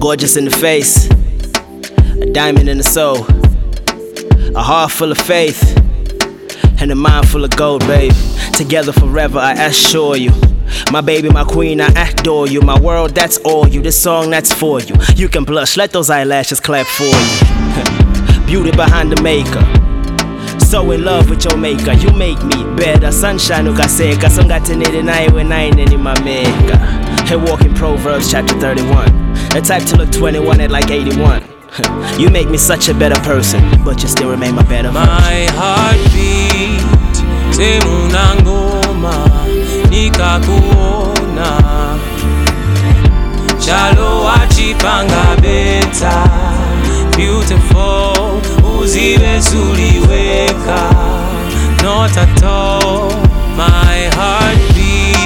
Gorgeous in the face, a diamond in the soul, a heart full of faith, and a mind full of gold, babe. Together forever, I assure you. My baby, my queen, I adore you. My world, that's all you. This song, that's for you. You can blush, let those eyelashes clap for you. Beauty behind the maker. So in love with your maker. You make me better. Sunshine ukaseka. Songatenere naiwe naineni mameka. Hey, walking Proverbs chapter 31. The type to look 21 at like 81. You make me such a better person, but you still remain my better version. My heartbeat, semuna ngoma, nikakuona. Chalo wachipanga beta, beautiful, uzibe suliweka. Not at all, my heartbeat.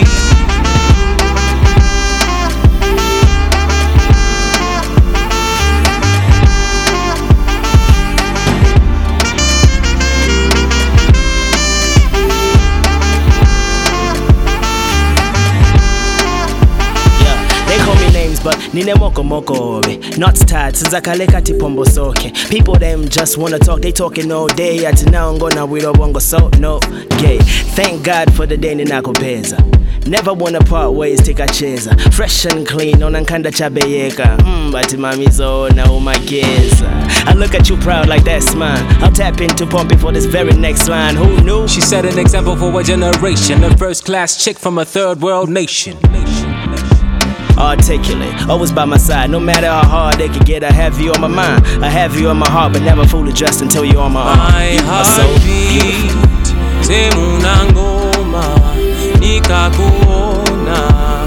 But nine moko moko obe, not tired since I kaleka tipombo soke. People them just wanna talk, they talking all day. Ati now I'm gonna we don't wango so no gay. Thank God for the day ninakopeza. Never wanna part ways, take a cheza. Fresh and clean, on ankanda chabeyeka. Bati mamizo na umageza. I look at you proud like that smile. I'll tap into pumping for this very next line. Who knew? She set an example for a generation. A first class chick from a third world nation. Articulate, always by my side. No matter how hard they could get, I have you on my mind. I have you on my heart, but never fully dressed until you're on my arm. My heartbeat, semuna ngoma, nikakuona.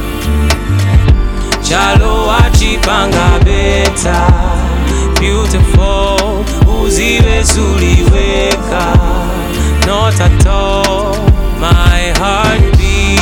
Chalo wachipanga beta, beautiful, uzibe suliweka. Not at all, my heartbeat.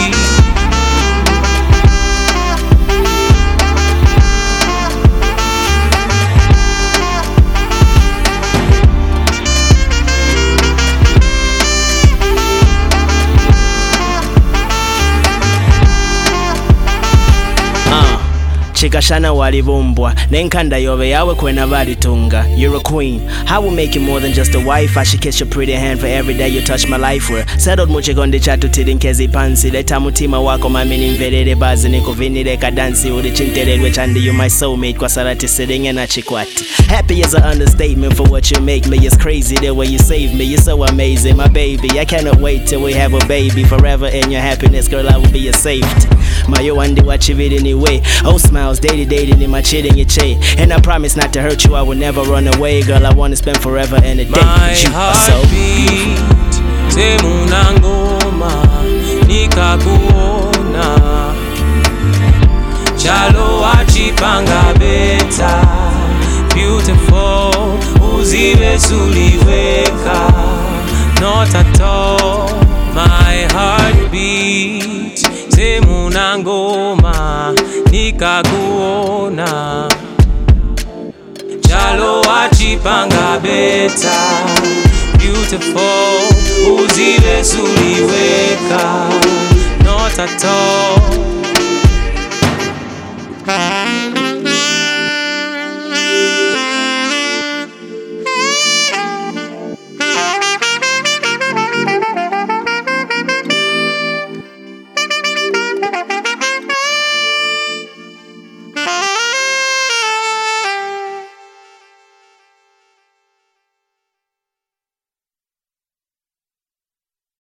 Chikashana walibumbwa nenkanda yobe yawe kwena balitunga. You're a queen, I will make you more than just a wife. I should kiss your pretty hand for every day you touch my life. We're settled muchikonde chatu tilinkezi pansi. Leta mutima wako mami nimvelele bazi. Nikuvinile kadansi uli chintelelwe chandi. You my soulmate kwa salati siringe na chikwati. Happy is an understatement for what you make me. It's crazy the way you save me, you're so amazing my baby. I cannot wait till we have a baby. Forever in your happiness girl I will be your safety. Mayo wandi wachivili anyway. Oh smiles dating in my chilling your chain. And I promise not to hurt you, I will never run away. Girl, I wanna spend forever in a day. My you are so beautiful. Semuna ngoma, nikakuona. Chalo wachipanga beta, beautiful, uzibe suliweka. Not at all, my heartbeat. Semuna ngoma, nikakuona. Chalo wachipanga beta, beautiful, uzibe suliweka. Not at all.